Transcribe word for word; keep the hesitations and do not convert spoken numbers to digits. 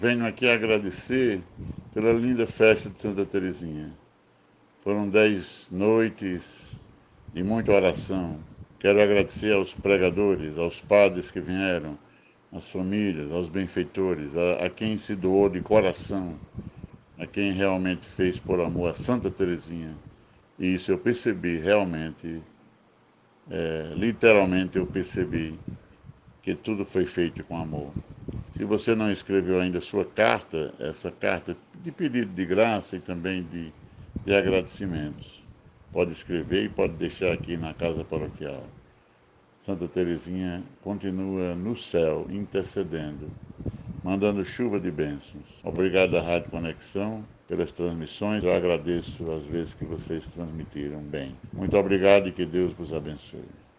Venho aqui agradecer pela linda festa de Santa Teresinha. Foram dez noites de muita oração. Quero agradecer aos pregadores, aos padres que vieram, às famílias, aos benfeitores, a, a quem se doou de coração, a quem realmente fez por amor a Santa Teresinha. E isso eu percebi realmente, é, literalmente eu percebi que tudo foi feito com amor. Se você não escreveu ainda sua carta, essa carta de pedido de graça e também de, de agradecimentos, pode escrever e pode deixar aqui na casa paroquial. Santa Teresinha continua no céu, intercedendo, mandando chuva de bênçãos. Obrigado à Rádio Conexão pelas transmissões. Eu agradeço as vezes que vocês transmitiram bem. Muito obrigado e que Deus vos abençoe.